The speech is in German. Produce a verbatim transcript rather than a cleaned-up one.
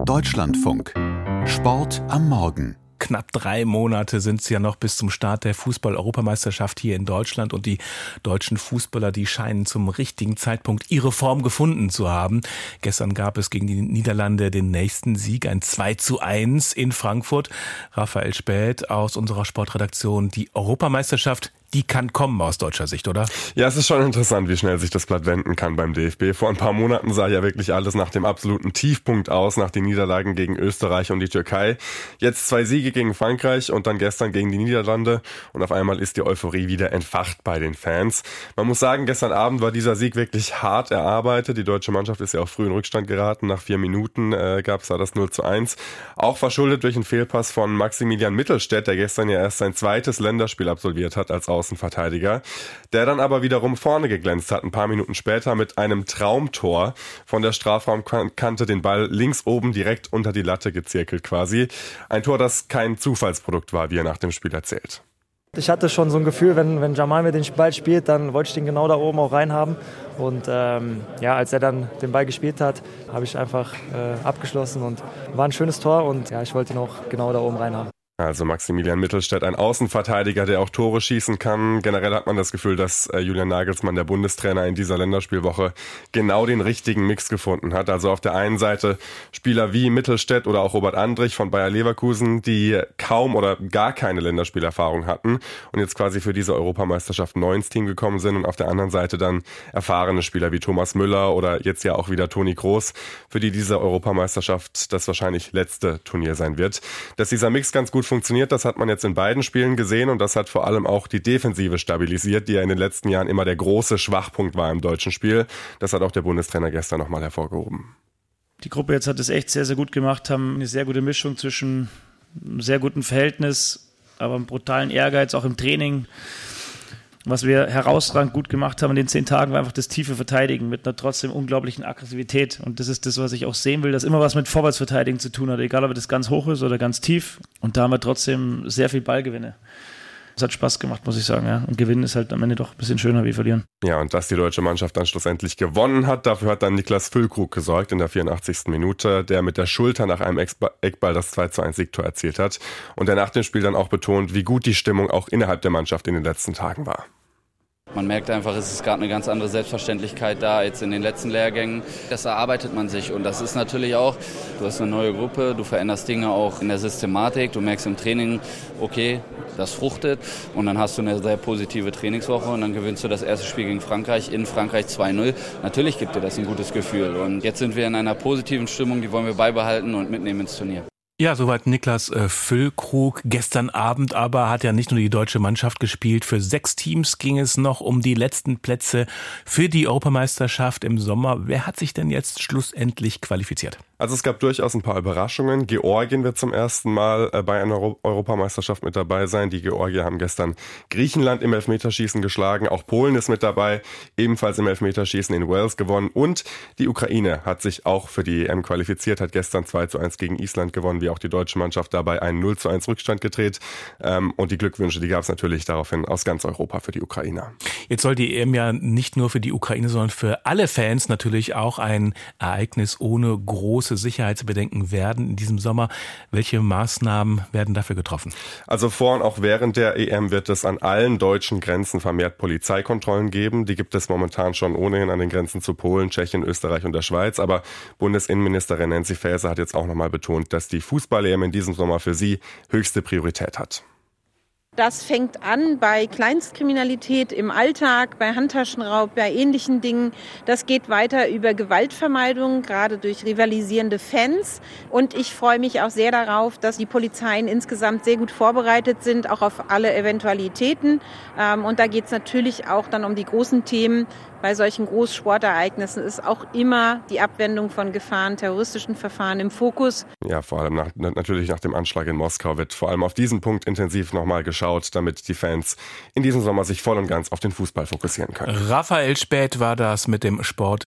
Deutschlandfunk. Sport am Morgen. Knapp drei Monate sind es ja noch bis zum Start der Fußball-Europameisterschaft hier in Deutschland und die deutschen Fußballer, die scheinen zum richtigen Zeitpunkt ihre Form gefunden zu haben. Gestern gab es gegen die Niederlande den nächsten Sieg, ein zwei zu eins in Frankfurt. Raphael Späth aus unserer Sportredaktion, die Europameisterschaft, die kann kommen aus deutscher Sicht, oder? Ja, es ist schon interessant, wie schnell sich das Blatt wenden kann beim D F B. Vor ein paar Monaten sah ja wirklich alles nach dem absoluten Tiefpunkt aus, nach den Niederlagen gegen Österreich und die Türkei. Jetzt zwei Siege gegen Frankreich und dann gestern gegen die Niederlande und auf einmal ist die Euphorie wieder entfacht bei den Fans. Man muss sagen, gestern Abend war dieser Sieg wirklich hart erarbeitet. Die deutsche Mannschaft ist ja auch früh in Rückstand geraten. Nach vier Minuten äh, gab es da das null zu eins. Auch verschuldet durch einen Fehlpass von Maximilian Mittelstädt, der gestern ja erst sein zweites Länderspiel absolviert hat als Außenverteidiger, der dann aber wiederum vorne geglänzt hat, ein paar Minuten später mit einem Traumtor von der Strafraumkante den Ball links oben direkt unter die Latte gezirkelt quasi. Ein Tor, das kein Zufallsprodukt war, wie er nach dem Spiel erzählt. Ich hatte schon so ein Gefühl, wenn, wenn Jamal mir den Ball spielt, dann wollte ich den genau da oben auch reinhaben. Und ähm, ja, als er dann den Ball gespielt hat, habe ich einfach äh, abgeschlossen und war ein schönes Tor und ja, ich wollte ihn auch genau da oben reinhaben. Also Maximilian Mittelstädt, ein Außenverteidiger, der auch Tore schießen kann. Generell hat man das Gefühl, dass äh, Julian Nagelsmann, der Bundestrainer, in dieser Länderspielwoche genau den richtigen Mix gefunden hat. Also auf der einen Seite Spieler wie Mittelstädt oder auch Robert Andrich von Bayer Leverkusen, die kaum oder gar keine Länderspielerfahrung hatten und jetzt quasi für diese Europameisterschaft neu ins Team gekommen sind. Und auf der anderen Seite dann erfahrene Spieler wie Thomas Müller oder jetzt ja auch wieder Toni Kroos, für die diese Europameisterschaft das wahrscheinlich letzte Turnier sein wird. Dass dieser Mix ganz gut funktioniert, das hat man jetzt in beiden Spielen gesehen und das hat vor allem auch die Defensive stabilisiert, die ja in den letzten Jahren immer der große Schwachpunkt war im deutschen Spiel. Das hat auch der Bundestrainer gestern nochmal hervorgehoben. Die Gruppe jetzt hat es echt sehr, sehr gut gemacht, haben eine sehr gute Mischung zwischen einem sehr guten Verhältnis, aber einem brutalen Ehrgeiz, auch im Training. Was wir herausragend gut gemacht haben in den zehn Tagen, war einfach das tiefe Verteidigen mit einer trotzdem unglaublichen Aggressivität. Und das ist das, was ich auch sehen will, das immer was mit Vorwärtsverteidigen zu tun hat, egal ob das ganz hoch ist oder ganz tief. Und da haben wir trotzdem sehr viel Ballgewinne. Es hat Spaß gemacht, muss ich sagen. Ja. Und Gewinnen ist halt am Ende doch ein bisschen schöner wie Verlieren. Ja, und dass die deutsche Mannschaft dann schlussendlich gewonnen hat, dafür hat dann Niklas Füllkrug gesorgt in der vierundachtzigsten Minute, der mit der Schulter nach einem Eckball das zwei zu eins Siegtor erzielt hat. Und der nach dem Spiel dann auch betont, wie gut die Stimmung auch innerhalb der Mannschaft in den letzten Tagen war. Man merkt einfach, es ist gerade eine ganz andere Selbstverständlichkeit da jetzt in den letzten Lehrgängen. Das erarbeitet man sich und das ist natürlich auch, du hast eine neue Gruppe, du veränderst Dinge auch in der Systematik, du merkst im Training, okay, das fruchtet und dann hast du eine sehr positive Trainingswoche und dann gewinnst du das erste Spiel gegen Frankreich in Frankreich zwei null. Natürlich gibt dir das ein gutes Gefühl und jetzt sind wir in einer positiven Stimmung, die wollen wir beibehalten und mitnehmen ins Turnier. Ja, soweit Niklas äh, Füllkrug. Gestern Abend aber hat ja nicht nur die deutsche Mannschaft gespielt. Für sechs Teams ging es noch um die letzten Plätze für die Europameisterschaft im Sommer. Wer hat sich denn jetzt schlussendlich qualifiziert? Also es gab durchaus ein paar Überraschungen. Georgien wird zum ersten Mal bei einer Euro- Europameisterschaft mit dabei sein. Die Georgier haben gestern Griechenland im Elfmeterschießen geschlagen. Auch Polen ist mit dabei, ebenfalls im Elfmeterschießen in Wales gewonnen. Und die Ukraine hat sich auch für die E M qualifiziert, hat gestern zwei zu eins gegen Island gewonnen, wie auch die deutsche Mannschaft dabei einen null zu eins Rückstand gedreht. Und die Glückwünsche, die gab es natürlich daraufhin aus ganz Europa für die Ukrainer. Jetzt soll die E M ja nicht nur für die Ukraine, sondern für alle Fans natürlich auch ein Ereignis ohne große Sicherheitsbedenken werden in diesem Sommer. Welche Maßnahmen werden dafür getroffen? Also vor und auch während der E M wird es an allen deutschen Grenzen vermehrt Polizeikontrollen geben. Die gibt es momentan schon ohnehin an den Grenzen zu Polen, Tschechien, Österreich und der Schweiz. Aber Bundesinnenministerin Nancy Faeser hat jetzt auch nochmal betont, dass die Fußball-E M in diesem Sommer für sie höchste Priorität hat. Das fängt an bei Kleinstkriminalität im Alltag, bei Handtaschenraub, bei ähnlichen Dingen. Das geht weiter über Gewaltvermeidung, gerade durch rivalisierende Fans. Und ich freue mich auch sehr darauf, dass die Polizeien insgesamt sehr gut vorbereitet sind, auch auf alle Eventualitäten. Und da geht es natürlich auch dann um die großen Themen. Bei solchen Großsportereignissen ist auch immer die Abwendung von Gefahren, terroristischen Verfahren im Fokus. Ja, vor allem nach, natürlich nach dem Anschlag in Moskau wird vor allem auf diesen Punkt intensiv nochmal geschaut, damit die Fans in diesem Sommer sich voll und ganz auf den Fußball fokussieren können. Raphael Späth war das mit dem Sport.